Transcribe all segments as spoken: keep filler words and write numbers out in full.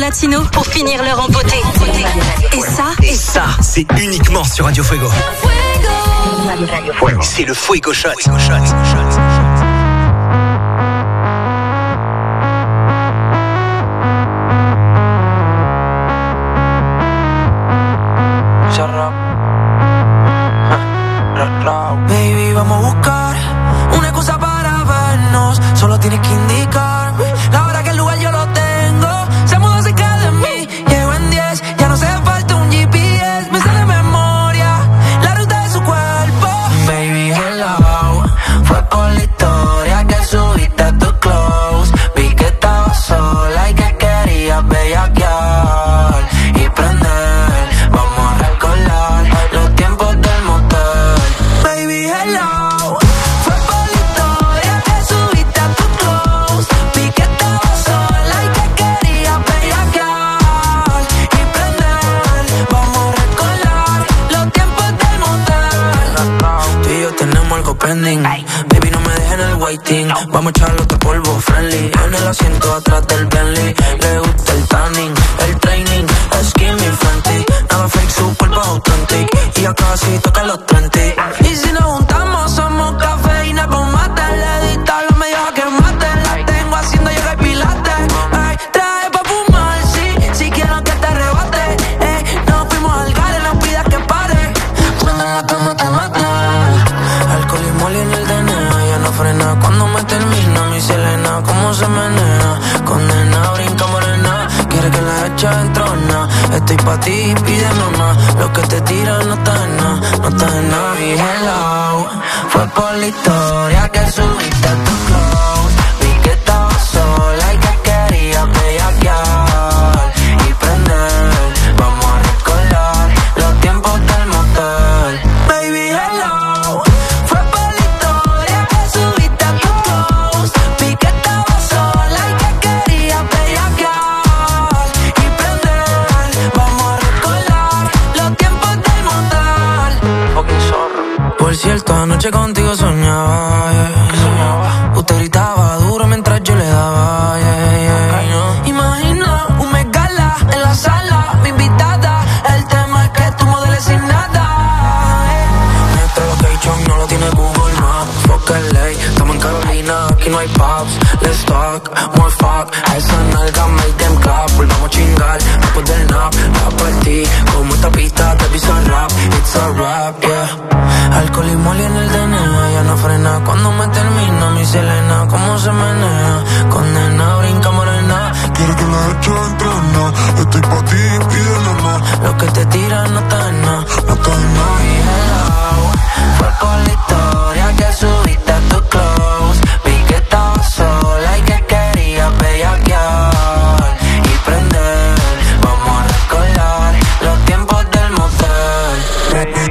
Latino pour finir l'heure en beauté. Et ça, et ça, c'est uniquement sur Radio Fuego. Fuego. C'est le Fuego Shot. Fuego Shot. Baby, vamos a buscar una excusa para vernos. Solo tienes que indicarme la hora que el lugar yo lo tengo. Se mudó cerca de mí, llego en diez. Ya no hace falta un G P S, me sale de memoria la ruta de su cuerpo. Baby, hello, fue por la historia que subiste a tu close. Vi que estabas sola y que querías bellaquear y prender. Vamos a recordar los tiempos del motel. Baby, hello, fue por la historia que subiste a tu close. Vi que estabas sola y que querías bellaquear y prender. Vamos a recordar los tiempos del motel. Tú y yo tenemos algo pending. Baby, no me dejes en el waiting. Vamos a echarle otro polvo friendly. En el asiento atrás del Bentley. Le gusta el tanning, el training, skin mi Fenty. Nada fake, su cuerpo authentic. Y ya casi toca los treinta. Y si nos juntamos somos cafeína con mate. Le dicta los medios a que mate. La tengo haciendo yoga y pilates. Ay, trae pa' fumar, sí. Si quiero que te arrebate. Eh, nos fuimos al gare, no pidas que pare. Cuando en la cama te mate. Alcohol y moli en el D N A. Ya no frena cuando me termina mi Selena. Cómo se menea. Condena, brinca morena. Quiere que la echa en trona. Estoy pa' ti, pide mamá. Lo que te tiran no está en nada, no está en nada. Y hello, fue por la historia que subiste a tu close. Vi que estabas sola y que querías bellaquear y prender. Vamos a recordar los tiempos del motel. Baby, hello, fue por la historia que subiste a tu close. Vi que estabas sola y que querías bellaquear y prender. Vamos a recordar los tiempos del motel. Fucking zorro. Por cierto, anoche contigo soñaba, yeah. soñaba. Usted gritaba duro mientras yo le daba, yeah, yeah. Imagina un megala en la sala, mi invitada. El tema es que tú modeles sin nada, yeah. Nuestro location no lo tiene Google Maps. Fuck L A, estamos en Carolina, aquí no hay pubs. Let's talk, more fuck. A esa nalga make them clap. Volvamos a chingar, después del nap. A partir, como esta pista te pisa rap. It's a rap, yeah. Alcohol y moli en el D N A. Ya no frena cuando me termina mi Selena. Cómo se menea, condena, brinca morena. Quiero que la eche en trona. Estoy pa' ti, pide mamá. Lo que te tiran no está en nada, no está en nada. Y hello, fue por la historia que subiste a tu close. Vi que estabas sola y que querías bellaquear y prender. Vamos a recordar los tiempos del motel.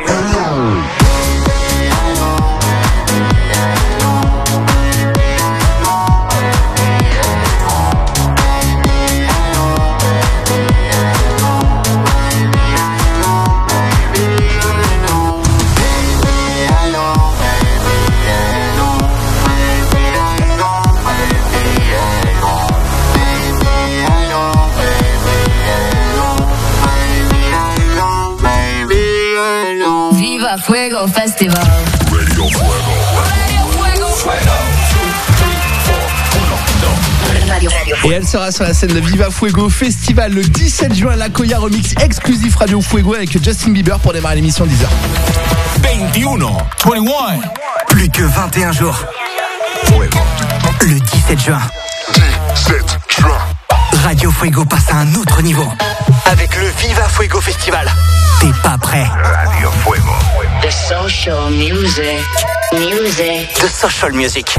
Viva Fuego Festival. Radio Fuego. Radio Fuego. Radio Fuego. Et elle sera sur la scène de Viva Fuego Festival le dix-sept juin, la Koya Remix exclusif Radio Fuego avec Justin Bieber pour démarrer l'émission dix heures. vingt-et-un. vingt-et-un. Plus que vingt et un jours. Fuego. Le dix-sept juin. dix-sept juin. Radio Fuego passe à un autre niveau. Avec le Viva Fuego Festival. T'es pas prêt? Radio Fuego. The social music. Music. The social music.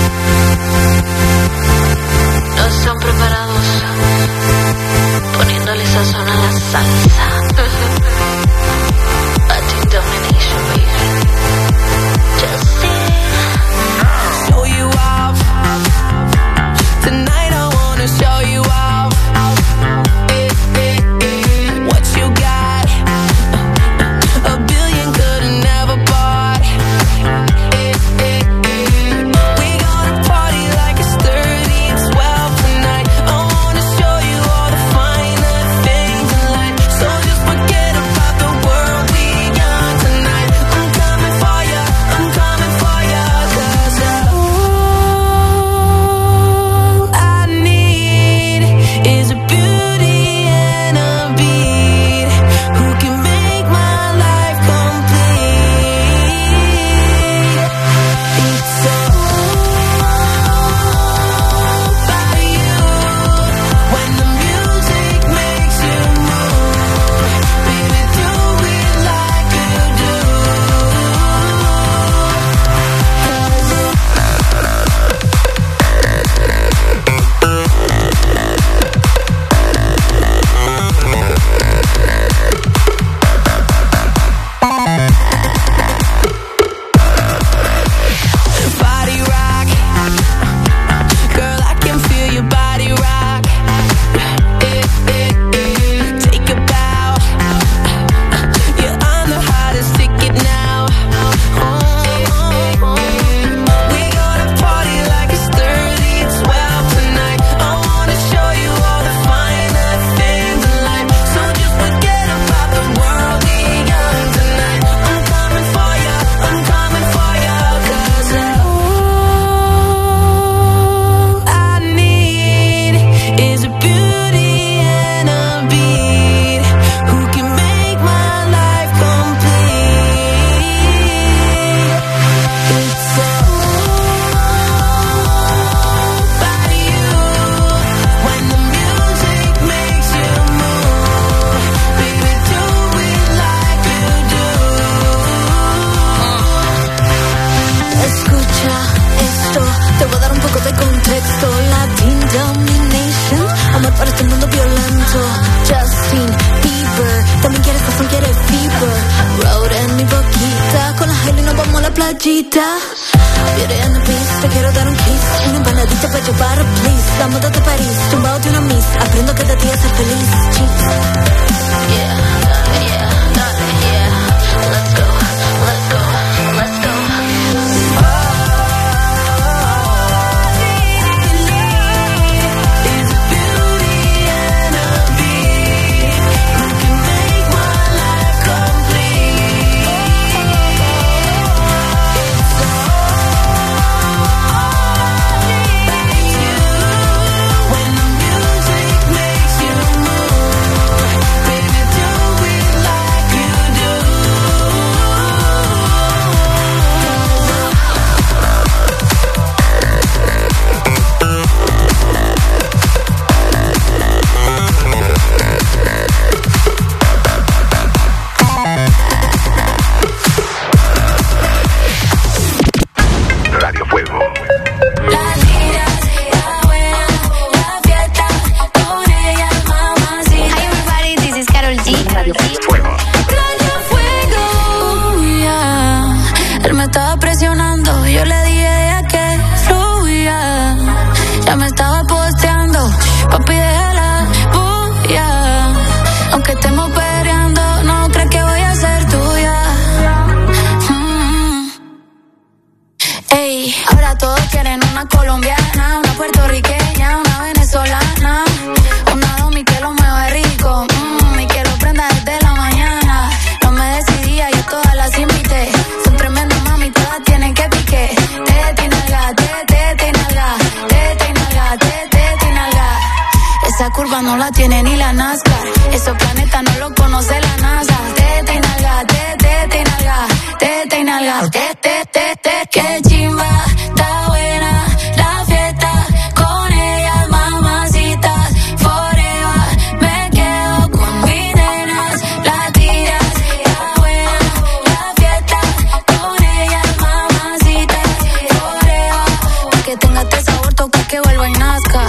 No son preparados, poniéndole sazón a la salsa. Latin domination, baby. Just see. Show you off. Tonight I wanna show you off. Eh, eh, eh. What you got? A billion could've never bought. Eh, eh, eh. We gonna party like it's thirty and twelve tonight. I wanna show you all the fine borrachita. Beauty and the Beast, te quiero dar un kiss. Una empanadita para llevar, please. Vamos de París, tumbado de una miss. Aprendo que de ti a ser feliz. Cheese. Yeah, yeah, dale, yeah. Let's go, let's go, let's go. No la tiene ni la NASCAR. Esos planetas no lo conoce la NASA. Tete y nalga, tete, tete y nalga, tete y nalga, tete, tete. Qué chimba, está buena la fiesta. Con ellas, mamacitas, forever. Me quedo con mis nenas, latidas. Está buena la fiesta. Con ellas, mamacitas, forever. Pa' que tenga este sabor, toca que vuelva y nazca.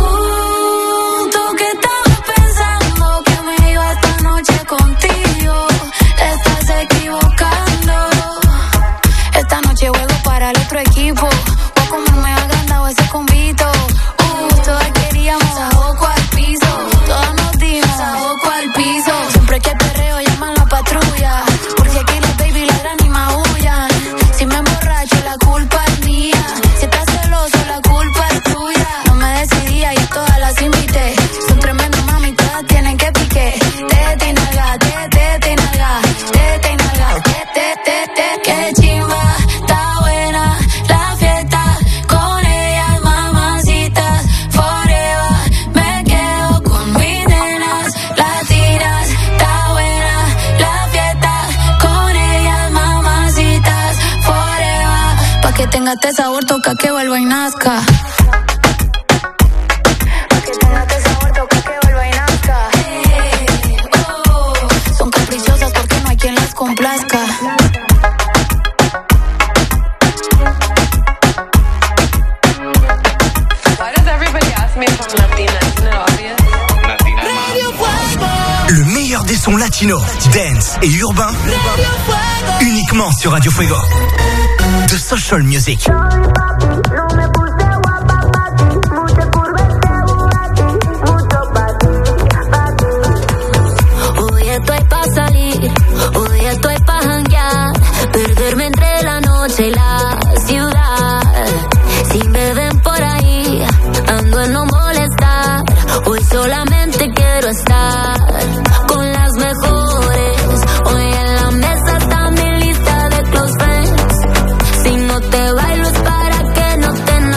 Contigo, estás equivocando. Esta noche juego para el otro equipo. O como me agrandado ese convito. Uh, todas queríamos a ojo al piso. Todas nos dimos a ojo al piso. Siempre que perreo llaman la patrulla. Porque aquí las baby ladran y maullan. Si me emborracho la culpa es mía. Si estás celoso la culpa es tuya. No me decidía y a todas las invité. Son tremendas mami, todas tienen que pique. Tete y nalga, tete, tete y nalga, tete y nalga, tete, tete. Qué chimba, está buena la fiesta. Con ellas, mamacitas, forever. Me quedo con mis nenas, latidas. Está buena la fiesta. Con ellas, mamacitas, forever. Pa' que tenga este sabor, toca que vuelva y nazca. Complazca. Le meilleur des sons latino, dance et urbain, uniquement sur Radio Fuego. The Social Music. Hoy estoy pa' salir, hoy estoy pa' janguear, perderme entre la noche y la ciudad. Si me ven por ahí, ando en no molestar. Hoy solamente quiero estar con las mejores. Hoy en la mesa está mi lista de close friends. Si no te bailo es para que no te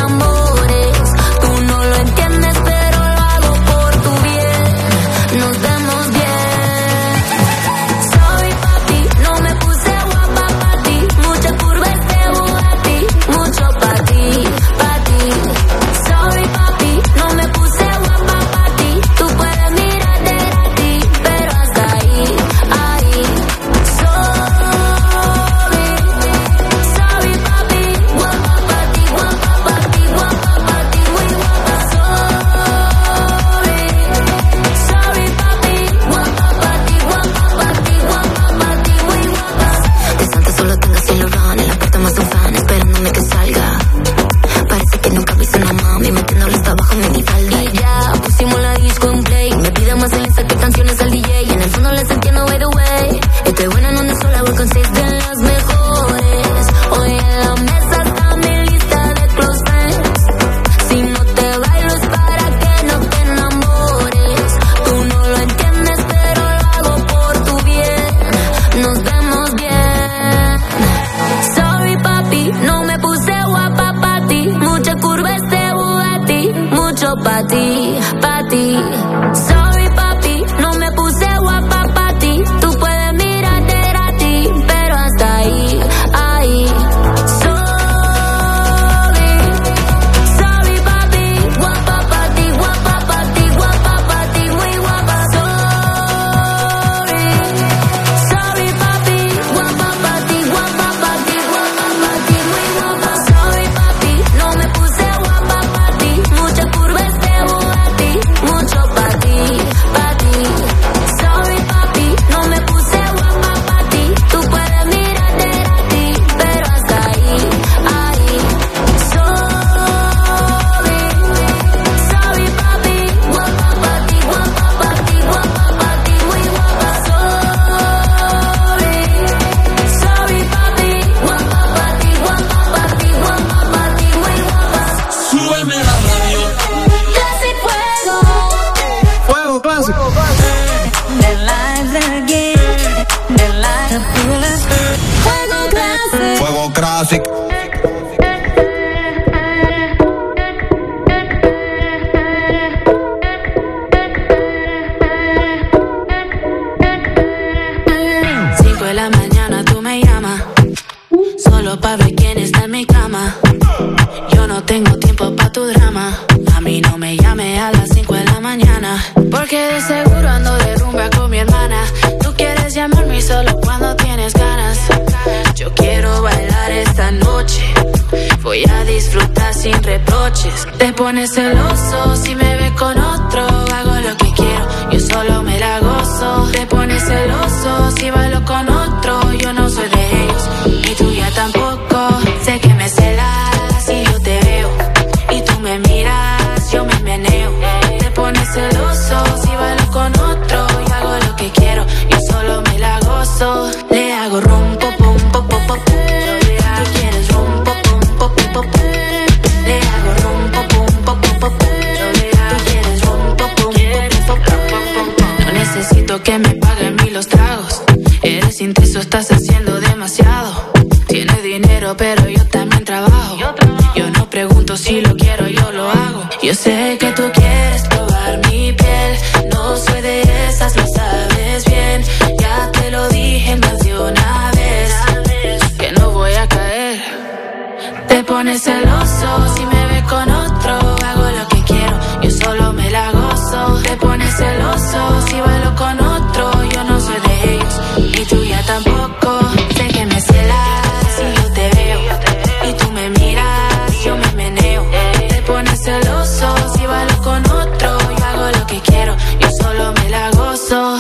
noches. Te pones celoso si me ves con otro. Hago lo que quiero, yo solo me la gozo. Te pones celoso si bailo con otro. Yo no soy de ellos, ni tuya tampoco. Sé que me celas si yo te veo y tú me miras, yo me meneo. Te pones celoso si bailo con otro. Yo hago lo que quiero, yo solo me la gozo. Le hago rum, pum, pum, pum, pum, pum. Tú quieres rum, pum, pum, pum, pum, pum. Le hago rum, pum, pum, pum, pum, pum. Tú quieres rum, pum, pum, pum, pum, pum. No necesito que me paguen mí los tragos. Eres intenso, estás haciendo demasiado. Tienes dinero, pero yo también trabajo. Yo no pregunto si lo quiero, yo lo hago. Yo sé que tú quieres probar mi piel. No soy de esas, lo sabes bien. Ya te lo dije más de una vez, que no voy a caer. Te pones celoso si me ves con otro. Hago lo que quiero, yo solo me la gozo. Te pones celoso si bailo con otro. Yo no soy de ellos, ni tuya tampoco. Sé que me celas si yo te veo y tú me miras, yo me meneo. Te pones celoso si bailo con otro. Yo hago lo que quiero, yo solo me la gozo.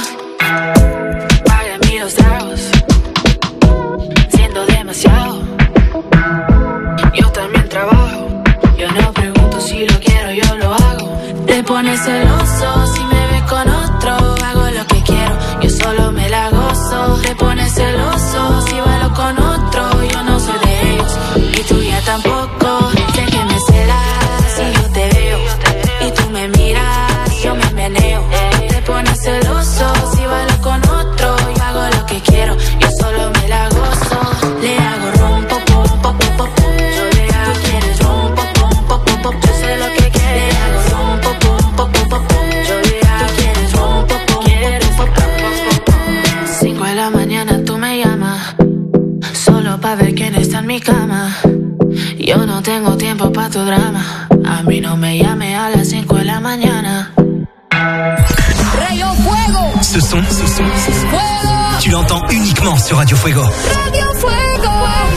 Págame los tragos, siendo demasiado. Yo también trabajo, yo no pregunto si lo quiero, yo lo hago. Te pones celoso si me ves con otro. Hago lo que quiero, yo solo me la gozo. Te pones celoso si bailo con otro. Yo no soy de ellos, ni tuya tampoco. Sé que me celas si yo te veo y tú me miras, yo me meneo. Te pones celoso si bailo con otro. Yo hago lo que quiero, yo solo me la gozo. Le hago rum, pum, pum, pum, pum, pum. Tú quieres rum, pum, pum, pum, pum, pum. Yo sé lo que quieres. Le hago rum, pum, pum, pum, pum, pum. Tú quieres rum, pum, pum, pum, pum. Cinco de la mañana tú me llamas, solo pa' ver quién está en mi cama. Yo no tengo tiempo pa' tu drama. A mí no me llame a las cinco de la mañana. Radio Fuego. Ce son, ce son, ce son. Fuego. Tu l'entends uniquement sur Radio Fuego. Radio Fuego.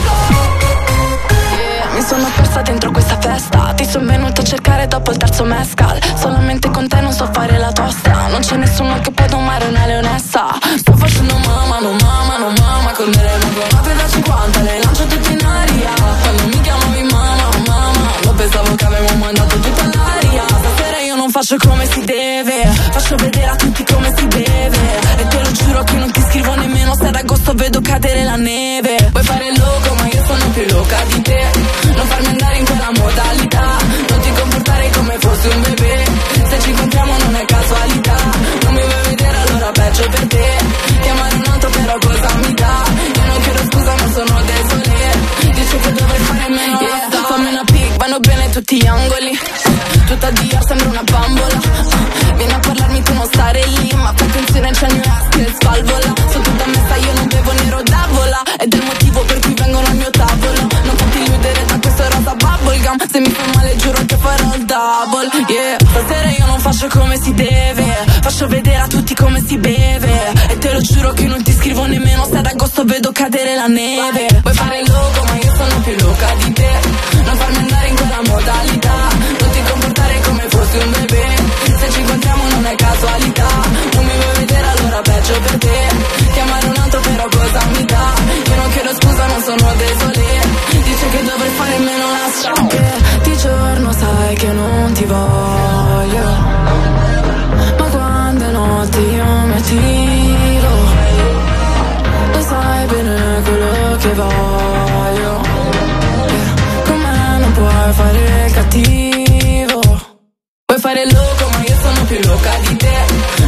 Mi sono persa dentro questa festa. Ti sono venuta a cercare dopo il terzo mescal. Solamente con te non so fare la tosta. Non c'è nessuno che può domare una leonessa. Sto facendo mamma, no mamma, no mamma. Con delle vagonate da cinquanta le lancio tutte in aria. Quando mi chiamavi mamma, mamma, lo pensavo che avevo mandato tutta all'aria. Stasera io non faccio come si deve, faccio vedere a tutti come si beve. E te lo giuro che non ti scrivo nemmeno se ad agosto vedo cadere la neve. Vuoi fare il loco ma io sono più loca di te. Non farmi andare in quella modalità, non ti comportare come fossi un bebè. Se ci incontriamo non è casualità, non mi vuoi vedere allora peggio per te. Chiamare un altro però cosa mi dà? Io non chiedo scusa ma sono desolé. Dice che dovrei fare meno, yeah. Fammi una pic, vanno bene tutti gli angoli. Tutta Dior sembra una bambola. Vieni a parlarmi tu non stare lì, ma fai attenzione c'è il mio ass che svalvola. Sono tutta messa io non bevo nero d'avola. Ed è il motivo per cui vengono al mio tavolo. Non poti illudere da questo rosa bubblegum. Se mi fai male giuro che farò il double, yeah. Stasera io non faccio come si deve, faccio vedere a tutti come si beve. E te lo giuro che non ti scrivo nemmeno se ad agosto vedo cadere la neve. Vuoi fare il loco ma io sono più loca di te. Non farmi andare in quella modalità, non ti comportare come fossi un bebè. Se ci incontriamo non è casualità, non mi vuoi vedere allora peggio per te. Chiamare un altro però cosa mi dà? Io non chiedo scusa non sono desolé. Dice che dovrei fare meno la strada. Di giorno sai che non ti voglio, ma quando è notte io mi attiro. Lo sai bene quello che voglio, con me non puoi fare il cattivo. Vuoi fare il loco ma io sono più loca di te.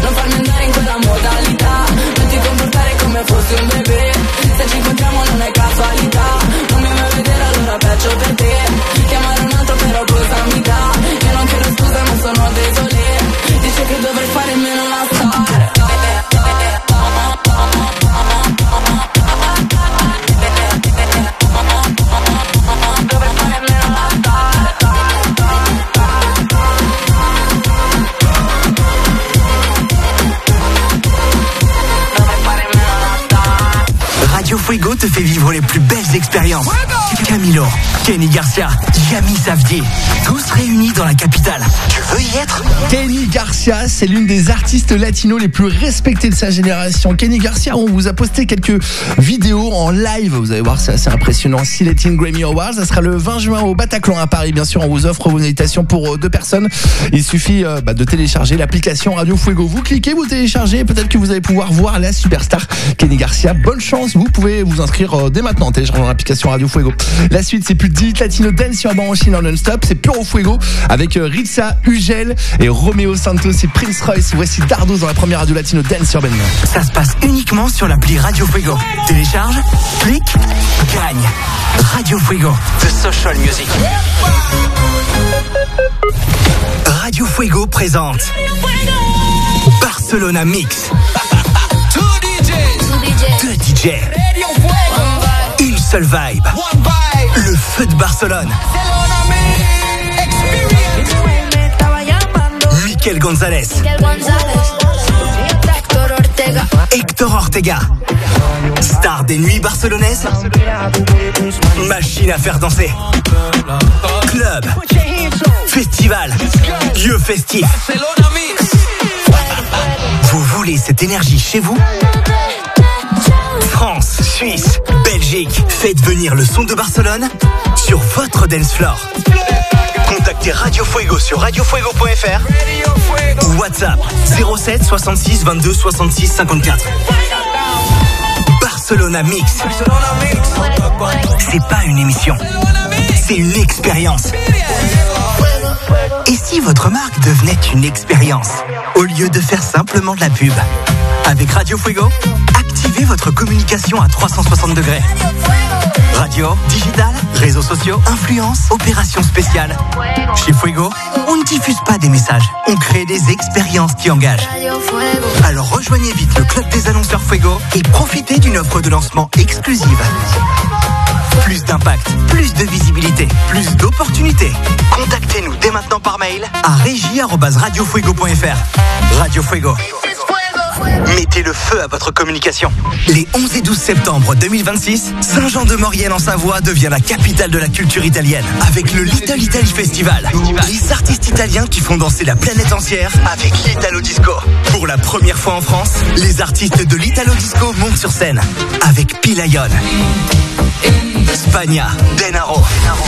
Radio Fuego te fait vivre les plus belles expériences. Camilo, Kenny Garcia, Yami Savdier, tous réunis dans la capitale. Tu veux y être? Kenny Garcia, c'est l'une des artistes latinos les plus respectées de sa génération. Kenny Garcia, on vous a posté quelques vidéos en live. Vous allez voir, c'est assez impressionnant. Si Latin Grammy Awards, ça sera le vingt juin au Bataclan à Paris. Bien sûr, on vous offre vos invitations pour deux personnes. Il suffit euh, bah, de télécharger l'application Radio Fuego. Vous cliquez, vous téléchargez. Peut-être que vous allez pouvoir voir la superstar Kenny Garcia. Bonne chance, vous pouvez vous inscrire euh, dès maintenant en téléchargeant l'application Radio Fuego. La suite, c'est plus de dix latino dance urban en Chine en non-stop. C'est Puro Fuego avec euh, Ritza, Ugel et Romeo Santos et Prince Royce. Voici Dardos dans la première radio latino dance urban. Ça se passe uniquement sur l'appli Radio Fuego. Télécharge, clique, gagne. Radio Fuego, the social music. Radio Fuego présente Barcelona Mix. Deux D J. Une seule vibe. Le feu de Barcelone. Mikel González. Hector Ortega. Star des nuits barcelonaises. Machine à faire danser. Club. Festival. Lieu festif. Vous voulez cette énergie chez vous? France, Suisse, Belgique, faites venir le son de Barcelone sur votre dance floor. Contactez Radio Fuego sur radio fuego point f r ou WhatsApp zéro sept soixante-six vingt-deux soixante-six cinquante-quatre. Barcelona Mix. C'est pas une émission, c'est une expérience. Et si votre marque devenait une expérience au lieu de faire simplement de la pub? Avec Radio Fuego, activez votre communication à trois cent soixante degrés. Radio, digital, réseaux sociaux, influence, opérations spéciales. Chez Fuego, on ne diffuse pas des messages, on crée des expériences qui engagent. Alors rejoignez vite le club des annonceurs Fuego et profitez d'une offre de lancement exclusive. Plus d'impact, plus de visibilité, plus d'opportunités. Contactez-nous dès maintenant par mail à régie arobase radio fuego point f r. Radio Fuego. Mettez le feu à votre communication. Les onze et douze septembre deux mille vingt-six, Saint-Jean-de-Maurienne en Savoie devient la capitale de la culture italienne avec le Little Italy Festival. Les artistes italiens qui font danser la planète entière avec l'Italo Disco. Pour la première fois en France, les artistes de l'Italo Disco montent sur scène avec Pilayon, Spagna, Denaro,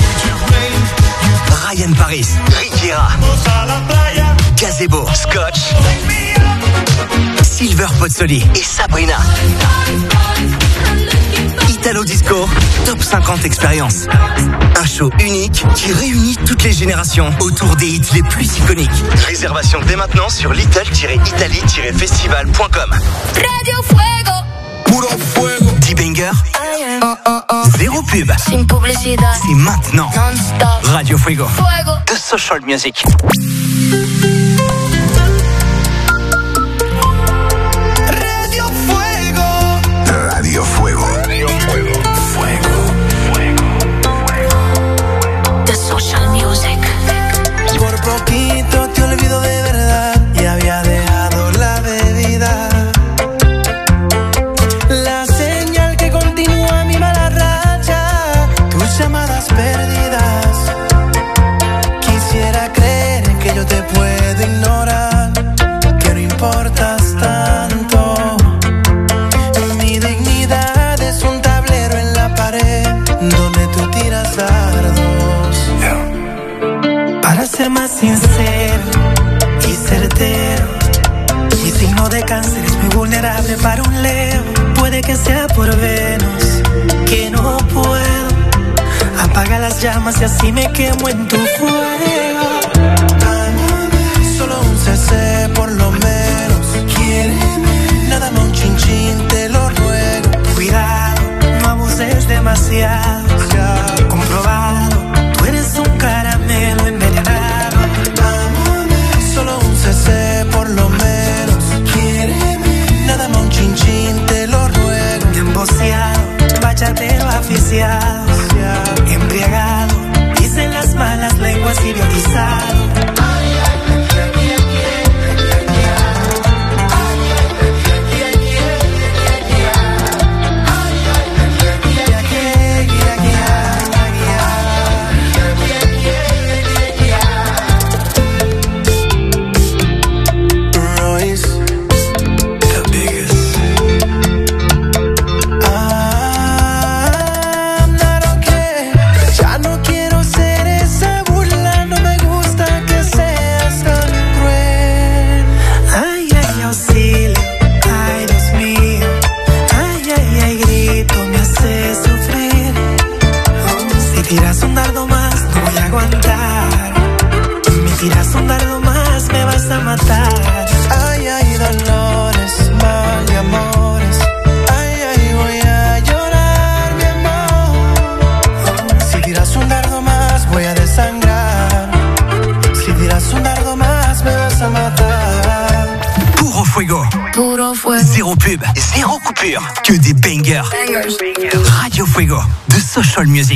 Ryan Paris, Riviera, Gazebo, Scotch, Silver Pozzoli et Sabrina. Italo Disco, top cinquante expériences. Un show unique qui réunit toutes les générations autour des hits les plus iconiques. Réservation dès maintenant sur little italy festival point com. Radio Fuego. Puro Fuego. dix bangers. Oh, oh, oh. Zéro pub. Sin publicidad. C'est maintenant. Non-stop. Radio Fuego. Fuego. The social music. Radio Fuego. Radio Fuego. Radio Fuego. Fuego. Fuego. Fuego. The social music. Por poquito te olvido de verdad y había dejado la bebida. La señal que continúa mi mala racha, tus llamadas perdidas. Quisiera creer que yo te puedo ignorar, que no importas tanto. Mi dignidad es un tablero en la pared donde tú tiras dardos. Para ser más sincero y certero, mi signo de cáncer es muy vulnerable para un Leo. Puede que sea por Venus, que no puedo. Apaga las llamas y así me quemo en tu fuego. Solo un C C por lo menos. Quiéreme, nada más un chin chin, te lo ruego. Cuidado, no abuses demasiado. Comprobado, tú eres un caramelo envenenado. Solo un C C por lo menos. Quiéreme, nada más un chin chin, te lo ruego. Emboceado, bachatero aficiado. Embriagado, dicen las malas lenguas, idiotizado. Zéro pub, zéro coupure, que des bangers. Radio Fuego, de Social Music.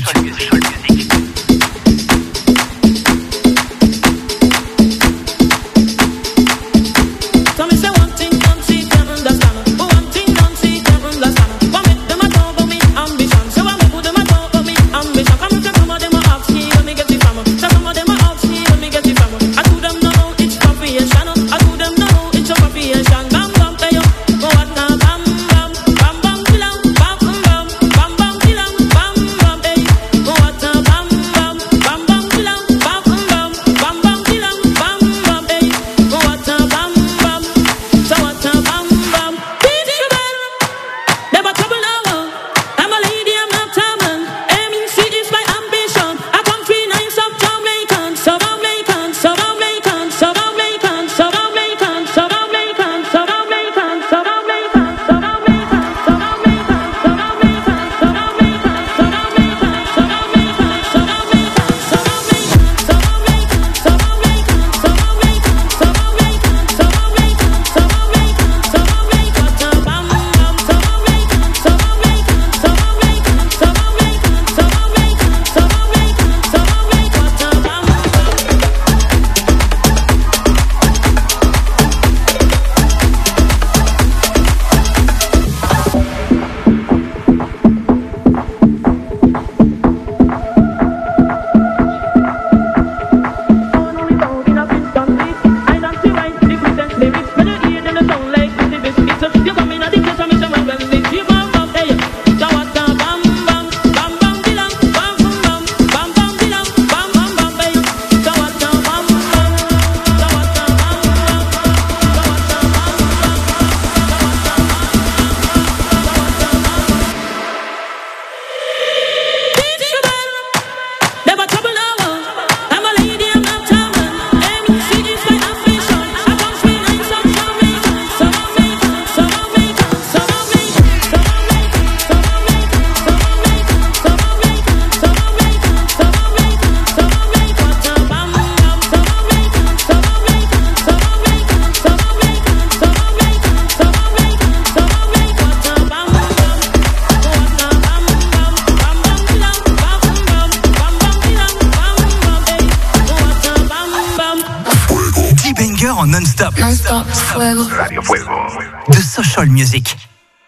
Non-stop. Non-stop. Fuego. Radio Fuego. De Social Music.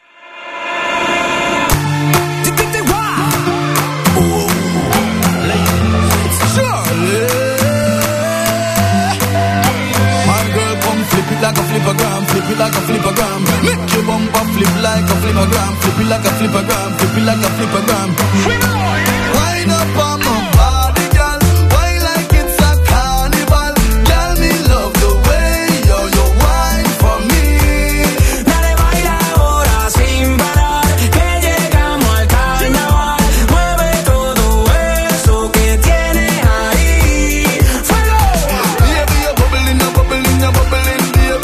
Like a flippergram, flip it like a flippergram. Make your bumper flip like a flippergram, flip it like a flippergram, flip it like a flippergram. Wind up on my body, girl. Why like it's a carnival? Girl, me love the way you you wine for me. Dale, baila ahora sin parar, que llegamos al carnaval. Mueve todo eso que tienes ahí. Fuego. Baby, you're bubbling, you're bubbling, you're bubbling.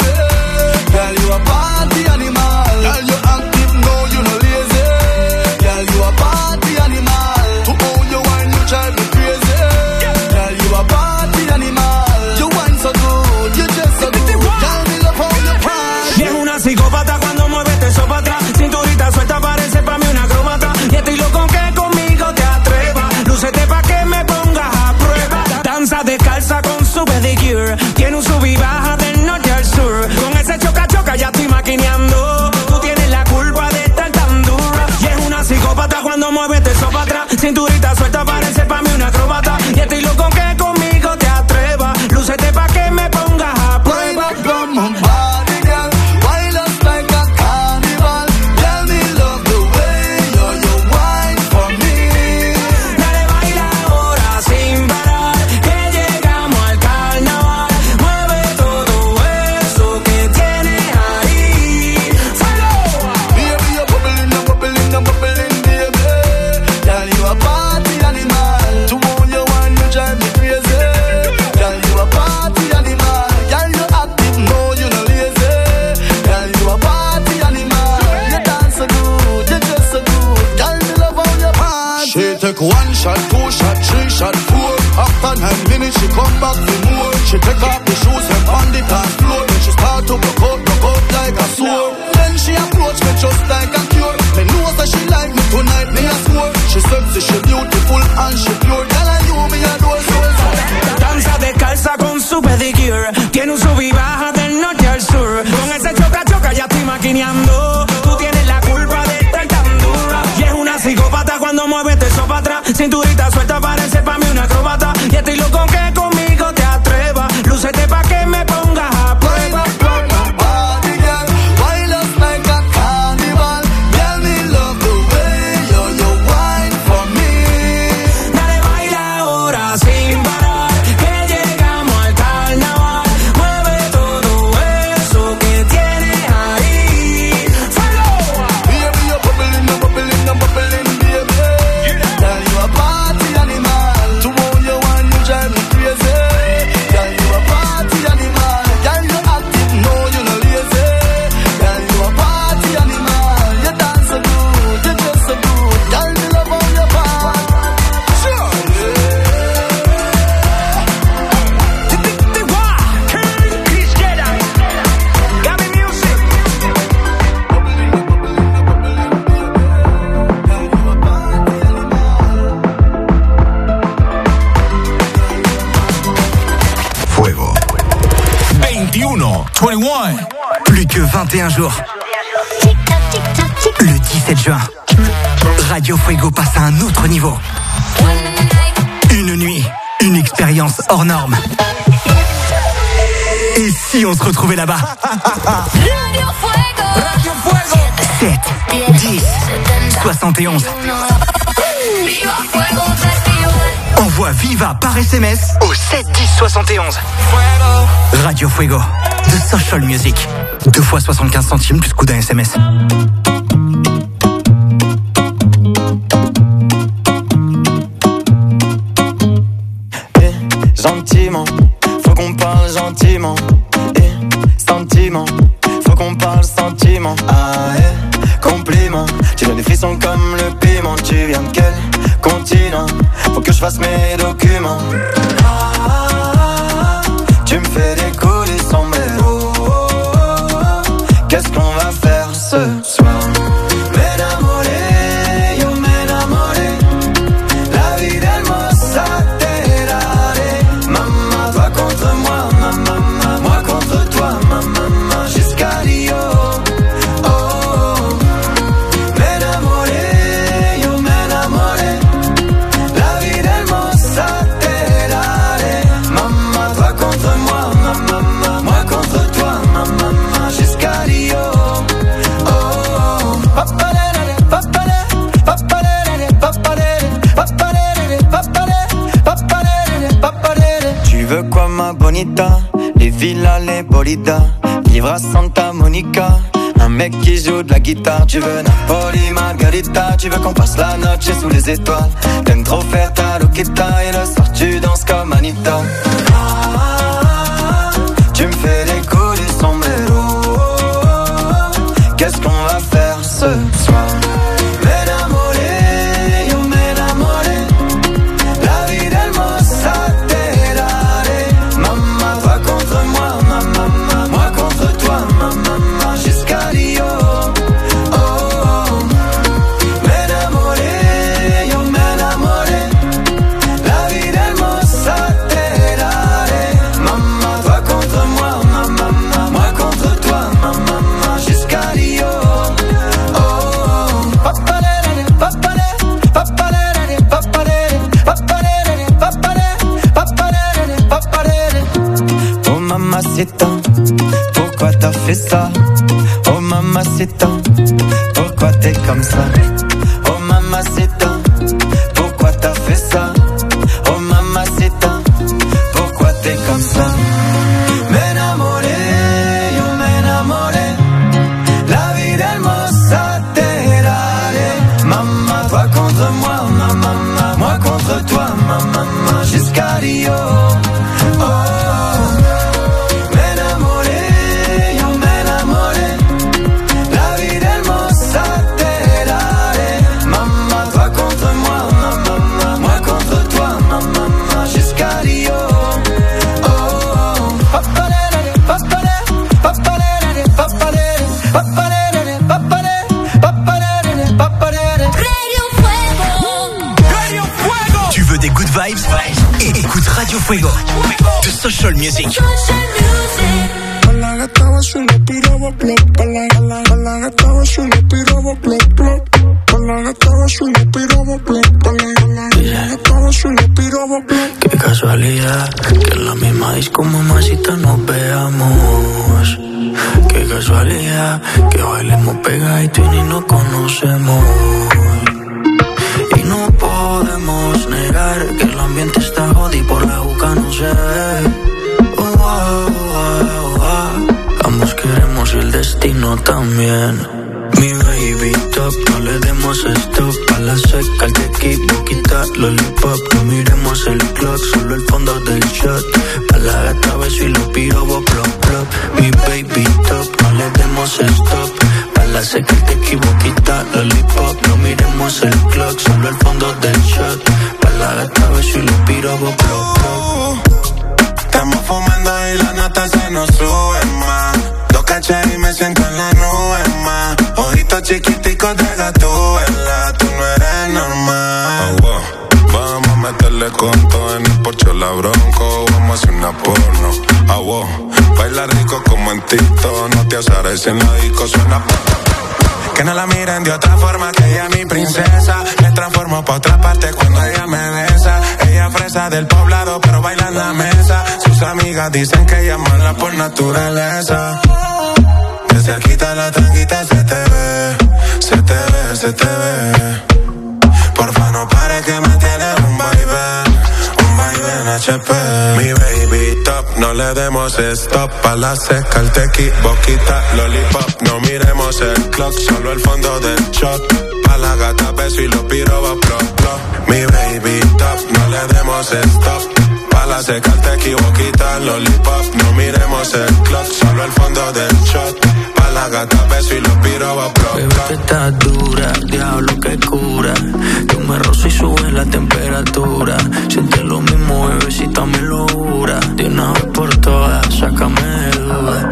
Girl, you a party animal. Girl, you active, no, you no lazy. Girl, you a party animal. To own your wine, you drive me crazy. Girl, you a party animal. You wine so good, you just so good. Girl, me love how you pride. Y es una psicópata cuando mueve este eso para atrás. Cinturita suelta, parece pa' mí una acróbata. Y estoy loco que conmigo te atrevas. Lúcete pa' que me pongas a prueba. Danza descalza con su pedicure. Tiene un sub y baja del norte al sur. Con ese choca choca ya estoy maquineando. Tú tienes la culpa de estar tan dura. Y es una psicópata cuando mueve este eso para atrás. Cinturita suelta, parece pa' mí una acróbata. Y estoy loco que conmigo te atrevas. Lúcete pa' que me pongas a prueba. Come on, body girl, wind us like a carnival. Girl, me love the way you you wine for me. Dale, baila ahora sin parar, que llegamos al carnaval. Mueve todo eso que tienes ahí. ¡Fuego! Baby, you're bubbling, you're bubbling, you're bubbling, baby. Girl, you a party animal. To own your wine, you drive me crazy. Girl, you a party animal. Girl, you active, no, you no lazy. Girl, you a party animal. You dance so good, you dress so good. Girl, me love how you party. She take one shot, two shot, three shot, four. After nine minutes, she come back for more. She take off the shoes and on the dance floor. Then she start to broke out, broke out like a sword. Then she a cinturita suelta parece pa' mí una acróbata. Y estoy loco que conmigo te atrevas. Lúcete pa' que me pongas a prueba. Party girl, wind us like a carnival. Girl, me love the way you, you wine for me. Dale, baila ahora sin parar, que llegamos al carnaval. Mueve todo eso que tienes ahí. ¡Fuego! Yeah, we are bubbling, and bubbling, and bubbling, baby. Girl, you a party animal. To own you and you drive me crazy. Girl, you a party animal. Girl, you active, no, you no lazy. Girl, you a party animal. You dance so good, you dress so good. Girl, you love how you part. Sure, Fuego. veintiuno, veintiuno. Plus que vingt et un jours. Le dix-sept juin, Radio Fuego passe à un autre niveau. Une nuit, une expérience hors norme. Et si on se retrouvait là-bas? Radio Fuego. Radio Fuego. sept, dix, soixante et onze. Viva Fuego Festival. Envoie Viva par S M S au sept dix soixante et onze. Radio Fuego, de Social Music. Deux fois soixante-quinze centimes plus coût d'un S M S. Eh, gentiment, faut qu'on parle gentiment. Eh, sentiment, faut qu'on parle sentiment. Ah, eh, compliment, tu donnes des frissons comme le piment. Tu viens de quel continent? Faut que je fasse mes documents. Ah, tu me fais décoller sans sombrero. Qu'est-ce qu'on va faire ce soir? M'enamoré, yo m'enamoré. La vie d'hermosa terare. Maman, toi contre moi, maman, moi contre toi, maman, jusqu'à Rio. Oh, oh. M'enamoré, yo m'enamoré. La vie d'hermosa terare. Maman, toi contre moi, maman, moi contre toi, maman, jusqu'à Rio. Oh, oh. Papalere, papalere, papalere, papalere, papalere, papalere, papalere, papalere. Tu veux quoi ma bonita? Les villas, les bolidas, vivre à Santa Monica. Un mec qui joue de la guitare. Tu veux Napoli, Margarita. Tu veux qu'on passe la noche sous les étoiles. T'aimes trop faire ta loquita. Et le soir tu danses comme Anita. Ah, tu me fais décoller sombrero. Qu'est-ce qu'on va faire ce soir? M'enamoré, yo m'enamoré. La vie d'hermosa terare. Maman, toi contre moi, maman, moi contre toi, maman, jusqu'à Rio. Oh, oh. M'enamoré, yo m'enamoré. La vie d'hermosa terare. Maman, toi contre moi, maman, moi contre toi, maman, jusqu'à Rio. Oh, oh. Papalere, papalere, papalere, papalere, papalere, papalere, papalere, papalere. Oh mamacita, pourquoi t'as fait ça? Oh mamacita, pourquoi t'es comme ça? Oh mamacita, pourquoi t'as fait ça? Oh mamacita, pourquoi t'es comme ça? M'enamoré, yo m'enamoré. La vie d'hermosa terare. Maman, toi contre moi, maman, moi contre toi, maman, jusqu'à Rio. Oh, oh. M'enamoré, yo m'enamoré. La vie d'hermosa terare. Maman, toi contre moi, maman, moi contre toi, maman, jusqu'à Rio. Oh, oh. Papalere, papalere, papalere, papalere, papalere, papalere, papalere, papalere. Radio Fuego. Radio Fuego. Tu veux des good vibes? Et écoute Radio Fuego de Social Music. Social Music. La gata va su lo piraba plop, la la la la gata va su lo piraba plop plop. Qué casualidad que en la misma disco, mamacita, nos veamos. Qué casualidad que bailemos pegadito y ni nos conocemos. Y no podemos negar que el ambiente está jodido, por la boca no se ve. Oh, oh, oh, oh. Ambos queremos el destino también. Mi baby top, no le demos stop. A la seca, el tequi, boquita, lollipop. No miremos el clock, solo el fondo del shot. Pa' la gata, beso y lo piro, plop, plop. Mi baby top, no le demos stop. Pa' la seca, el tequi, boquita, lollipop. No miremos el clock, solo el fondo del shot. Pa' la gata, beso y lo piro, plop, plop. Estamos fumando y la nota se nos sube más. Dos cachas y me siento en la nube más. Ojitos chiquiticos de gatúbela, tú no eres normal. Oh, wow. Vamos a meterle con todo en el porche la bronco. Vamos a hacer una porno. Ah, wow. Baila rico como en Tito. No te azares en la disco, suena que no la miren de otra forma, que ella es mi princesa. Me transformo pa' otra parte cuando ella me besa. Ella fresa del poblado, pero baila en la mesa. Sus amigas dicen que ella es mala por naturaleza. Desde aquí la tanguita se te ve, se te ve, se te ve. Porfa no pare que me tienes un vaivén, un vaivén H P. Mi baby top, no le demos stop. Pa' la seca, el tequi, boquita, lollipop. No miremos el clock, solo el fondo del shot. Pa' la gata, beso y lo piro, va, plop, plop. Mi baby top, no le demos stop. Pa' la seca, el tequi, boquita, lollipop. No miremos el clock, solo el fondo del shot. Pa' la gata, beso y lo piro, va, plop, plop. Bebé, que estás dura, diablo que cura. Tú me rozas y subes la temperatura. Siente lo mismo, bebecita, me lo jura. De una vez por todas, sácame de duda.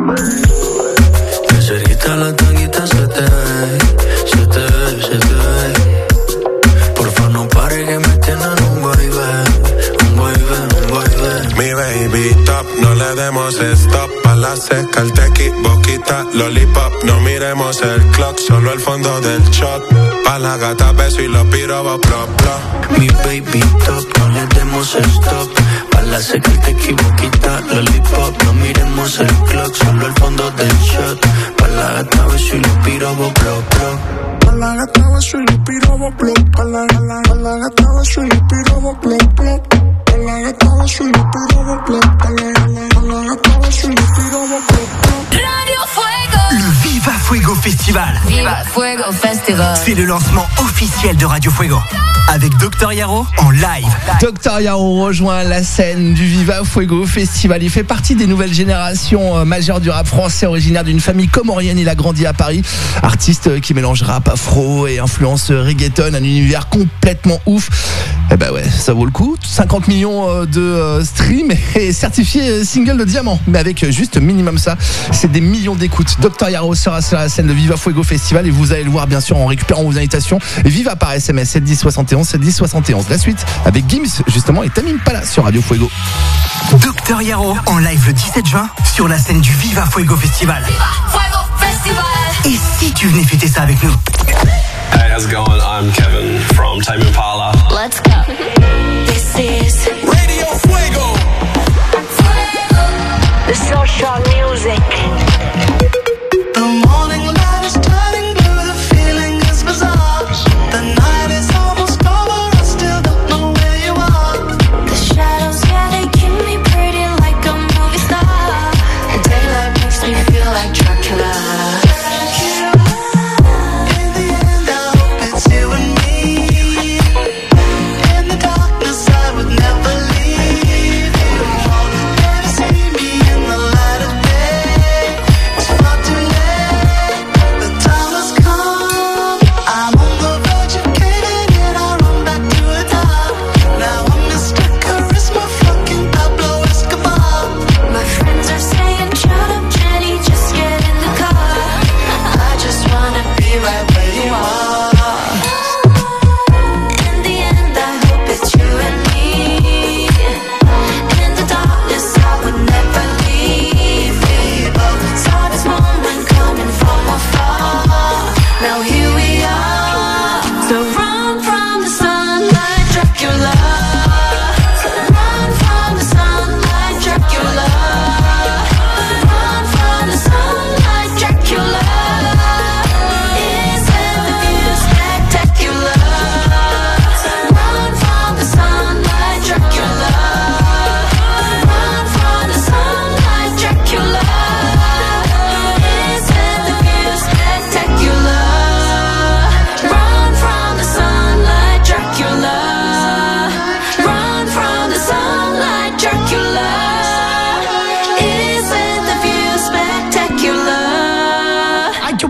De cerquita la tanguita se te ve, se te ve, se te ve. Porfa no pare que me tienen un vaivén, un vaivén, un vaivén. Mi baby top, no le demos stop. Pa' la seca, el tequi, boquita, lollipop. No miremos el clock, solo el fondo del shot. Pa' la gata, beso y lo piro, va, plop, plop. Mi baby top, no le demos stop. Pa' la seca, el tequi, boquita, lollipop. No miremos el clock, solo el fondo del shot. Pa' la gata, beso y lo piro, va, plop, plop. Pa' la gata, beso y lo piro, va, plop. Pa' la, la, pa' la gata, beso y lo piro, va, plop, plop. Pa' la gata, beso y lo piro, va, plop. Pa' la, la, pa' la gata, beso y lo piro, va, plop, plop. Radio Fuego. Le Viva Fuego Festival. Viva Fuego Festival. C'est le lancement officiel de Radio Fuego. Avec Docteur Yaro en live. Docteur Yaro rejoint la scène du Viva Fuego Festival. Il fait partie des nouvelles générations euh, majeures du rap français, originaire d'une famille comorienne. Il a grandi à Paris. Artiste euh, qui mélange rap afro et influence euh, reggaeton, un univers complètement ouf. Eh ben ouais, ça vaut le coup. cinquante millions euh, de euh, streams et certifié euh, single de diamant. Mais avec euh, juste minimum ça, c'est des millions d'écoutes. Docteur Yaro sera sur la scène de Viva Fuego Festival et vous allez le voir bien sûr en récupérant vos invitations. Viva par S M S sept dix soixante et onze sept dix soixante et onze. La suite avec Gims justement et Tamim Pala sur Radio Fuego. Docteur Yaro en live le dix-sept juin sur la scène du Viva Fuego Festival. Viva Fuego Festival. Et si tu venais fêter ça avec nous? Hey, how's it going? I'm Kevin from Tame Impala. Let's go. This is Radio Fuego. The social music. The morning light is turning blue, the feeling is bizarre. The night is almost over, I still don't know where you are. The shadows, yeah, they keep me pretty like a movie star. And daylight makes me feel like Dracula. In the end, I hope it's you and me. In the darkness, I would never leave you. Never see me in the light of day.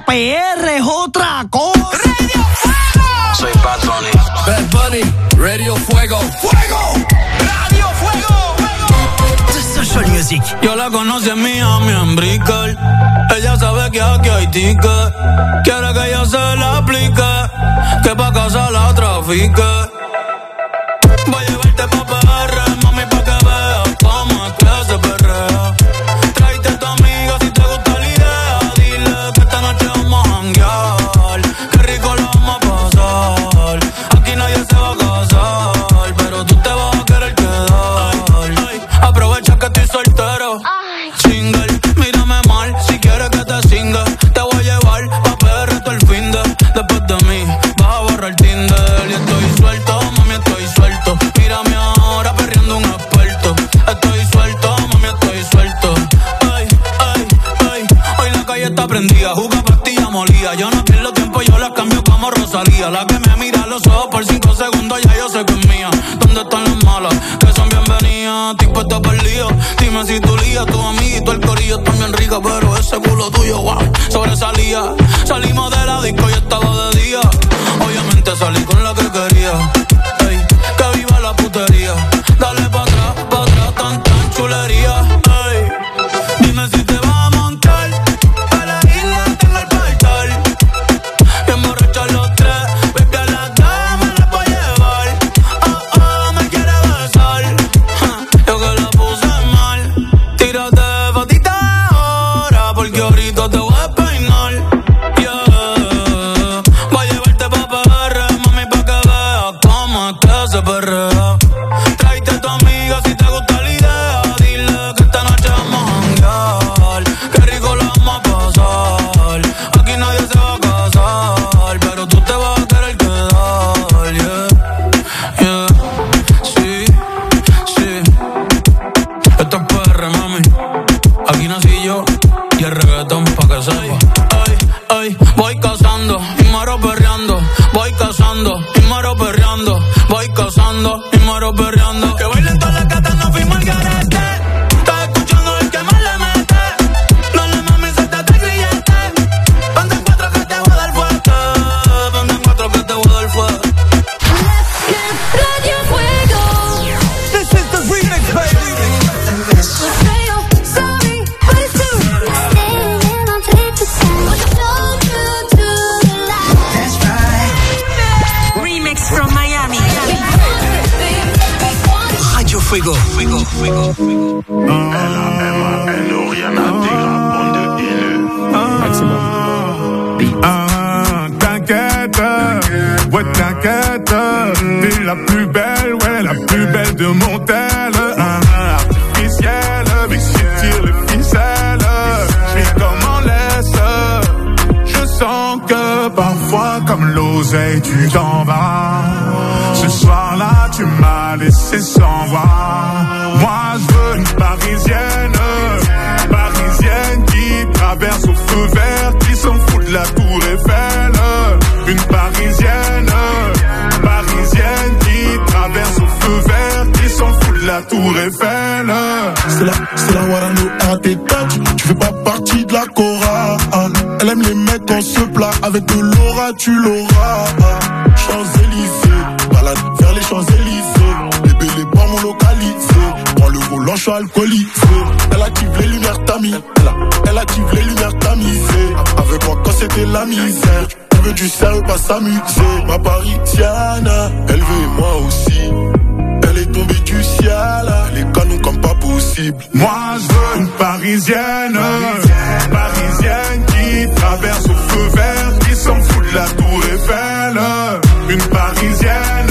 P R es otra cosa. Radio Fuego. Soy Bad Bunny. Bad Bunny, Radio Fuego. Fuego. Radio Fuego. The Social Music. Yo la conocí en Miami, en Brickell. Ella sabe que aquí hay ticket. Quiere que yo se la aplique, que pa' casa la trafique. Voy a llevarte pa' P R, mami, pa' que veas cómo es que se perrea. Tráete a tu amiga si te gusta la idea. Dile que esta noche vamos a janguear, qué rico lo vamos a pasar. Aquí nadie se va a casar, pero tú te vas a querer quedar. Aprovecha que estoy soltero, single, mírame mal si quieres que te singa. Te voy a llevar pa' P R todo el fin de. Después de mí vas a borrar Tinder. Y estoy suelto, mami, estoy suelto. Mírame ahora perreando un experto. Estoy suelto, mami, estoy suelto. Ay, ay, ay. Hoy la calle está prendida, juga pastilla molida. Yo no pierdo tiempo, yo la cambio como Rosalía. La que me mira a los ojos por cinco segundos, ya yo sé que es mía. ¿Dónde están las malas? Que son bienvenidas. Tipo está perdido. Dime si tu lía, tu amiguito, el corillo están bien rica, pero ese culo tuyo, wow, sobresalía. Salimos de la disco y estaba de día. Obviamente salí con la que quería. Ey, que viva la putería. Dale pa' atrás, pa' atrás, tan tan chulería. Ey, dime si te vas a montar. A la isla tengo el portal. Bien borrachos los tres, baby, a las damas las voy a llevar. Oh, oh, me quiere besar. Ja, yo que la puse mal. Tírate fotita ahora, porque ahorita te voy a peinar. Yeah, voy a llevarte pa' P R, mami, pa' que veas cómo es que se perrea. Tráete a tu amiga si te gusta la idea. Dile que esta noche vamos a janguear, qué rico lo vamos a pasar. Aquí nadie se va a casar, pero tú te vas a querer quedar. Yeah, yeah, sí, sí. Esto es P R, mami. Aquí nací yo y el reggaetón pa' que sepa. Ay, ay, voy cazando y muero perreando. Voy cazando y muero perreando. Voy cazando y muero perreando. Que bailen todas las gatas, no fuimos al garete. Estás escuchando el que más le mete. Dale, mami, suéltate el grillete. Ponte en cuatro que te voy a dar fuerte. Ponte en cuatro que te voy a dar fuerte. Radio Fuego. This is the remix, baby. Remix from Miami. Radio Fuego. Fuego, Fuego, Fuego. Ah, t'inquiète, ouais t'inquiète, t'es la plus belle, ouais la plus belle de mon tel. Ah, artificielle, mais si tire les ficelles, j'suis comme en laisse. Je sens que parfois comme l'oseille tu t'en vas. Ce soir-là tu m'as laissé sans voix. Moi je veux une parisienne, parisienne qui traverse au feu vert, qui s'en fout de la tour Eiffel. Une parisienne, parisienne qui traverse au feu vert, qui s'en fout de la tour Eiffel. C'est la, c'est la Warano à tes têtes. Tu fais pas partie de la chorale. Elle aime les mecs en se plat. Avec de l'aura tu l'auras. Champs-Élysées, balade vers les Champs-Élysées. Bébé les bords m'ont localisé. Prends le volant, je suis alcoolisé. Elle active les lumières tamis. Elle, a, elle active les lumières tamisées. Avec moi quand c'était la misère. Elle veut du sérieux, pas s'amuser. Ma parisienne, elle veut moi aussi. Elle est tombée du ciel, les canons comme pas possible. Moi je veux une parisienne, parisienne, parisienne qui traverse au feu vert, qui s'en fout de la tour Eiffel. Une parisienne,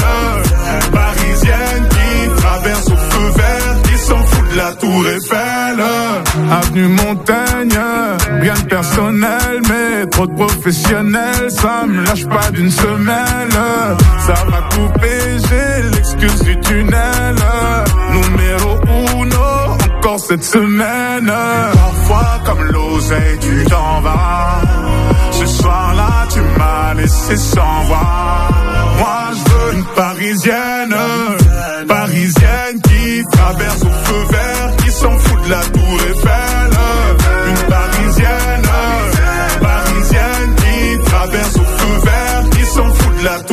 parisienne qui traverse au feu vert, qui s'en fout de la tour Eiffel. Avenue Montaigne, rien de personnel, mais trop de professionnels, ça me lâche pas d'une semelle. Ça va couper, j'ai l'excuse du tunnel. Numéro uno, encore cette semaine. Parfois comme l'oseille tu t'en vas. Ce soir-là tu m'as laissé sans voix. Moi je veux une parisienne, parisienne qui traverse au feu vert, qui s'en fout de la tour Eiffel. Une parisienne, parisienne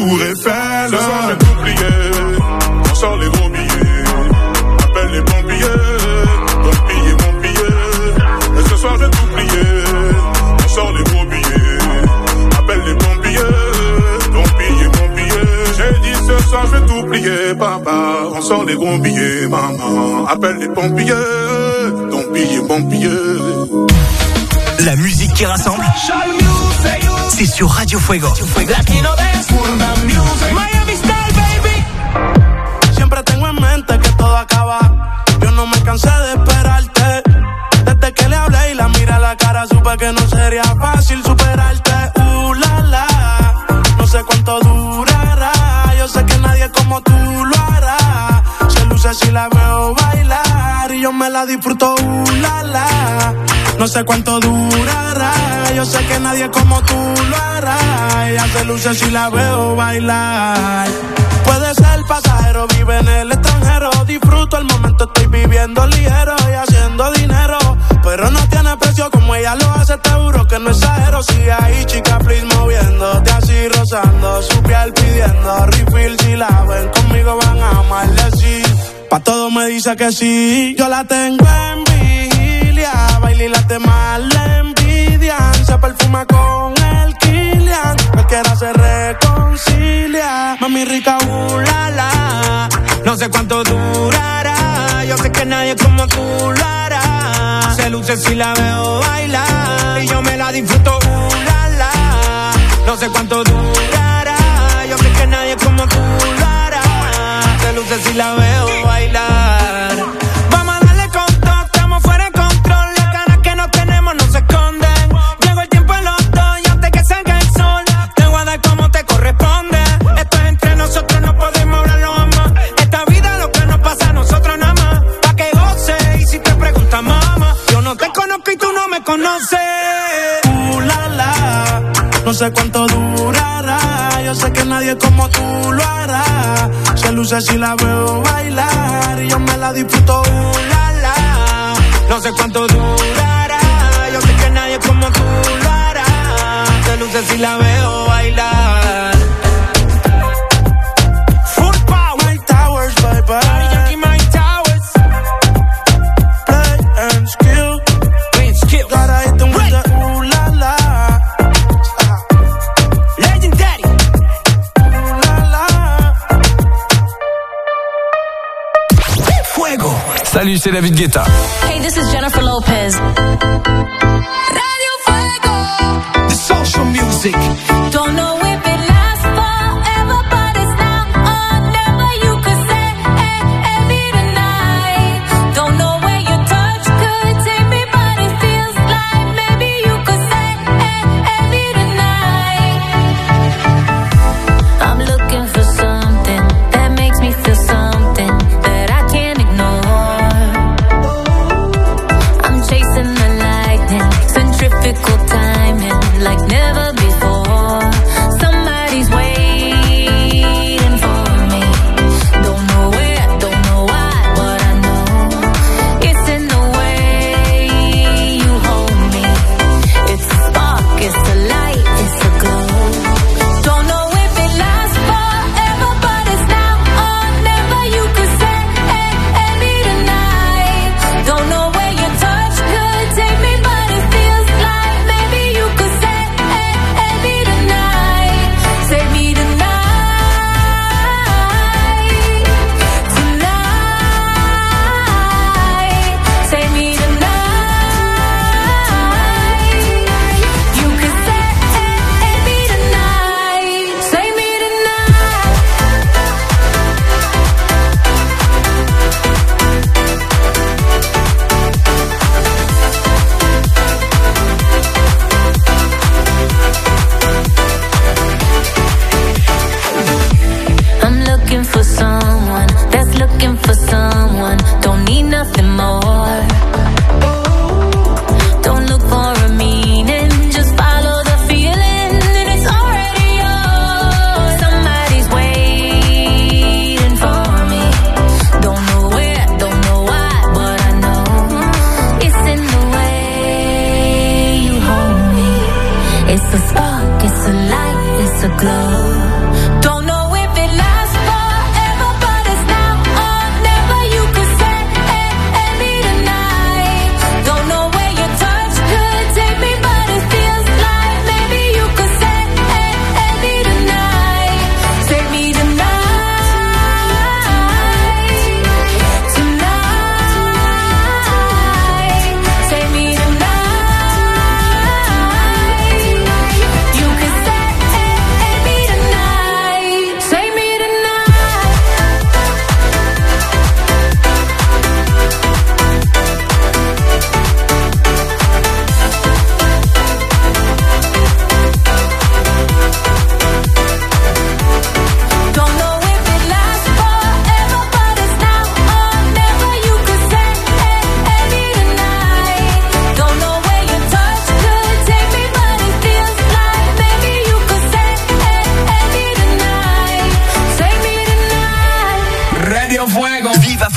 Tour Eiffel. Ce soir j'ai tout plié, on sort les gros billets. Appelle les pompiers, donc piller mon billet. Et ce soir j'ai tout plié, on sort les gros billets. Appelle les pompiers, donc piller mon billet. J'ai dit ce soir je vais tout plier, papa. On sort les gros billets, maman. Appelle les pompiers, donc piller mon billet. La musique qui rassemble, c'est sur Radio Fuego. Miami Style, baby. Siempre tengo en mente que todo acaba. Yo no me cansé de esperarte. Desde que le hablé y la miré a la cara, supe que no sería fácil superarte. Uh, la, la. No sé cuánto durará. Yo sé que nadie como tú lo hará. Se luce si la veo bailar y yo me la disfruto. Uh, la, la. No sé cuánto durará. Yo sé que nadie como tú lo hará. Ella se luce si la veo bailar. Puede ser pasajero, vive en el extranjero. Disfruto el momento, estoy viviendo ligero y haciendo dinero. Pero no tiene precio como ella lo hace, te juro que no exagero. Sigue ahí, chica, please, moviéndote así, rozando su piel, pidiendo refill. Si la ven conmigo van a amarle, sí. Pa' todo me dice que sí. Yo la tengo en vigilia, baila y la temas le envidian. Se perfuma con el Kilian, cualquiera se reconcilia. Mami rica, uh, la, la. No sé cuánto durará. Yo sé que nadie como tú lo hará. Se luce si la veo bailar y yo me la disfruto, uh, la, la. No sé cuánto durará. Yo sé que nadie como tú lo hará. Se luce si la veo bailar. Vamos a darle con todo, estamos fuera de control. Las ganas que no tenemos no se esconden. Llegó el tiempo en los dos y antes que salga el sol te voy a dar como te corresponde. Esto es entre nosotros, no podemos hablarlo más. Esta vida lo que nos pasa a nosotros nada más. Pa' que goce y si te preguntas mamá, yo no te conozco y tú no me conoces. Uh, la, la. No sé cuánto durará. Yo sé que nadie como tú lo hará. Se luce si la veo bailar y yo me la disfruto, uh, la, la. No sé cuánto durará. Yo sé que nadie como tú lo hará. Se luce si la veo bailar. Full power, my towers, bye bye. Daddy Yankee, my towers. Play and skill, play skill. Gotta hit them with the ooh la la. Legendary. Ooh la la. Fuego. Salut, c'est David Guetta. Hey, this is Jennifer Lopez. Radio Fuego. The social music. Don't know if it lasts forever, but it's now or never. You could say, hey, every tonight. Don't know where your touch could take me, but it feels like maybe you could say, hey, every tonight. I'm looking for something that makes me feel something that I can't ignore. I'm chasing the lightning, centrifugal timing, like never before. Somebody's waiting for me. Don't know where, don't know why, but I know it's in the way you hold me. It's a spark, it's a light, it's a glow. Don't know if it lasts forever, but it's now or never. You could say, hey, every tonight. Don't know where your touch could take me, but it feels like maybe you could say, hey, every tonight. Save me tonight. Tonight. Save me tonight. You could say, hey, every tonight. Save me tonight. I'm looking for someone that's looking for someone. Don't need nothing more. Don't look for a meaning, just follow the feeling, and it's already yours. Somebody's waiting for me. Don't know where, don't know why, but I know it's in the way you hold me. It's a spark, it's a light, it's a glow. Don't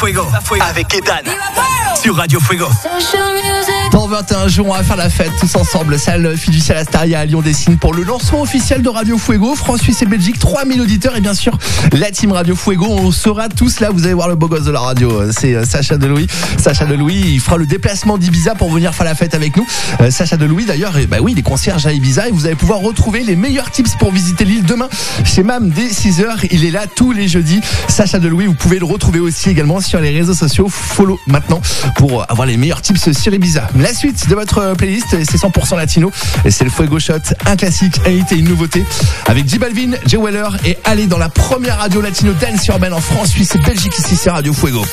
Fuego avec Edan sur Radio Fuego. Dans vingt et un jours, on va faire la fête tous ensemble. Salle Fiducia Astaria à Lyon-Dessine pour le lancement officiel de Radio Fuego. France, Suisse et Belgique, trois mille auditeurs et bien sûr la team Radio Fuego. On sera tous là. Vous allez voir le beau gosse de la radio. C'est Sacha Delouis. Sacha Delouis, il fera le déplacement d'Ibiza pour venir faire la fête avec nous. Euh, Sacha Delouis d'ailleurs, et bah oui, les concierges à Ibiza et vous allez pouvoir retrouver les meilleurs tips pour visiter l'île demain chez Mam dès six heures. Il est là tous les jeudis. Sacha Delouis, vous pouvez le retrouver aussi également sur les réseaux sociaux. Follow maintenant pour avoir les meilleurs tips sur Ibiza. La suite de votre playlist, c'est cent pour cent latino et c'est le Fuego Shot, un classique, un hit et une nouveauté avec J Balvin, Jay Weller et allez dans la première radio latino dance urbaine en France, Suisse et Belgique. Ici c'est Radio Fuego.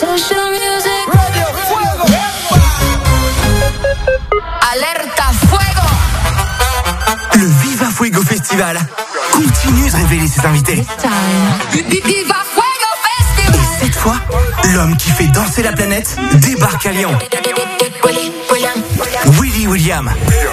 Alerta Fuego. Le Viva Fuego Festival continue de révéler ses invités. Viva Fuego Festival. Et cette fois, l'homme qui fait danser la planète débarque à Lyon. Willy William.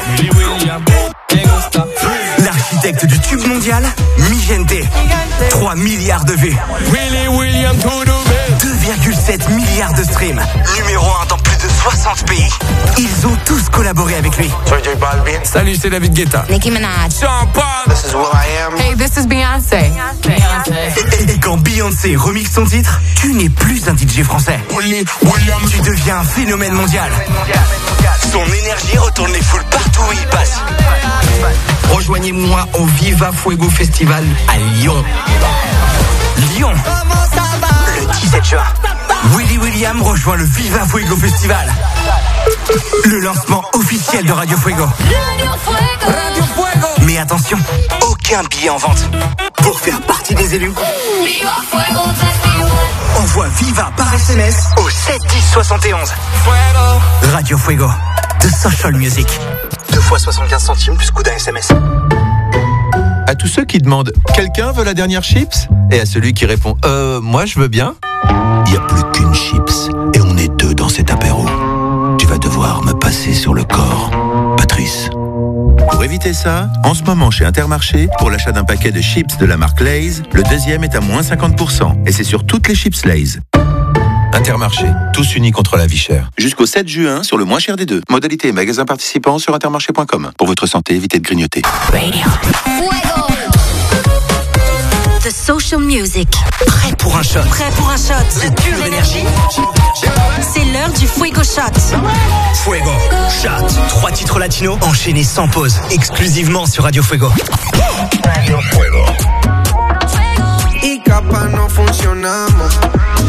L'architecte du tube mondial, Migente. trois milliards de vues. Willy William deux virgule sept milliards de streams. Numéro un dans plus de soixante pays. Ils ont tous collaboré avec lui. Salut, c'est David Guetta. Nicki Minaj. Sean Paul. This is Will I Am. Hey, this is Beyoncé. Et, et quand Beyoncé remixe son titre, tu n'es plus un D J français. Tu deviens un phénomène mondial. Son énergie retourne les foules partout où il passe. Rejoignez-moi au Viva Fuego Festival à Lyon. Lyon, le dix-sept juin. Willy William rejoint le Viva Fuego Festival. Le lancement officiel de Radio Fuego. Radio Fuego. Mais attention, aucun billet en vente. Pour faire partie des élus, Viva Fuego Festival. envoie Viva par S M S au sept dix soixante et onze. Radio Fuego, de Social Music. deux fois soixante-quinze centimes plus coût d'un S M S. À tous ceux qui demandent « Quelqu'un veut la dernière chips ?» et à celui qui répond « Euh, moi je veux bien ?» Il n'y a plus qu'une chips et on est deux dans cet apéro. Tu vas devoir me passer sur le corps, Patrice. Pour éviter ça, en ce moment chez Intermarché, pour l'achat d'un paquet de chips de la marque Lay's, le deuxième est à moins cinquante pour cent et c'est sur toutes les chips Lay's. Intermarché, tous unis contre la vie chère. Jusqu'au sept juin sur le moins cher des deux. Modalité et magasin participants sur intermarché point com. Pour votre santé, évitez de grignoter. Radio Fuego. The Social Music. Prêt pour un shot. Prêt pour un shot. C'est pure énergie. C'est l'heure du Fuego Shot. Fuego Shot. Trois titres latinos enchaînés sans pause. Exclusivement sur Radio Fuego. Radio Fuego. Y capaz no funcionamos.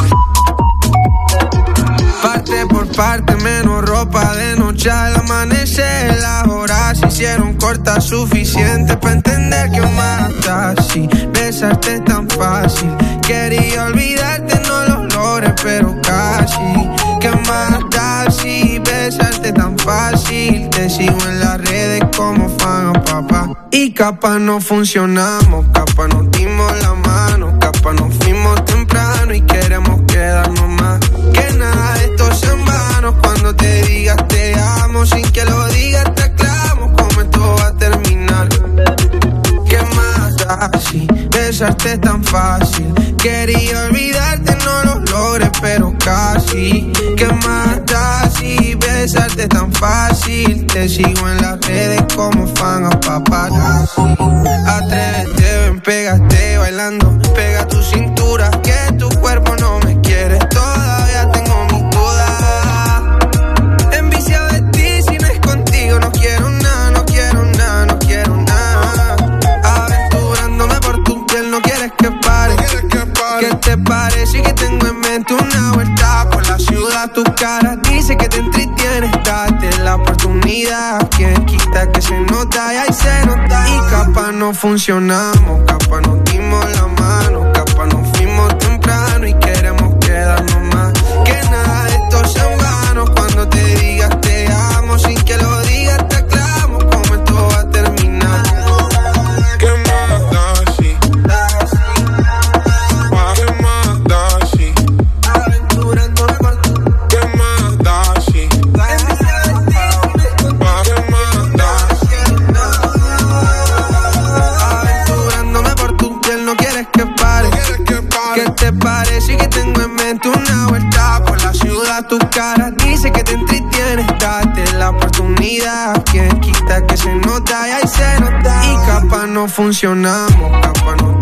Parte por parte, menos ropa de noche al amanecer. Las horas se hicieron cortas, suficiente para entender que mata así. Besarte es tan fácil. Quería olvidarte, no lo logré, pero casi. Que mata si besarte tan fácil. Te sigo en las redes como fan a papá. Y capaz no funcionamos, capaz nos dimos la mano, capaz nos fuimos temprano y queremos quedarnos más. Que nada de esto sea en vano, cuando te digas te amo, sin que lo digas te aclamo cómo esto va a terminar. ¿Qué más da si besarte es tan fácil? Quería olvidarte, no lo logré, pero casi. ¿Qué más da si besarte es tan fácil? Te sigo en las redes como fan a paparazzi. Atrévete, ven, pégate bailando, pega tu cintura, que tu cuerpo no me quiere, todavía tengo mis dudas. Enviciado de ti, si no es contigo no quiero nada, no quiero nada, no quiero nada. Aventurándome por tu piel, no quieres que pare. ¿Qué te parece que tengo en mente una vuelta por la ciudad? Tu cara dice que te entretienes, date la oportunidad. Quien quita que se nota y ahí se nota. Y capaz no funcionamos, capaz nos dimos la mano, capaz nos fuimos temprano y queremos quedarnos más. Que nada de esto sea en vano, cuando te digas te amo, sin que lo digas te aclamo cómo esto va a terminar. ¿Qué más da si? ¿Qué más da si? Aventurándome por tu. ¿Qué más da si? ¿Qué más da si? Aventurándome por tu piel, no quieres que pare. ¿Qué te parece que tengo en mente una vuelta? toda tu cara dice que te entretiene. Date la oportunidad, quien quita que se nota y ahí se nota. Y capaz no funcionamos, capaz no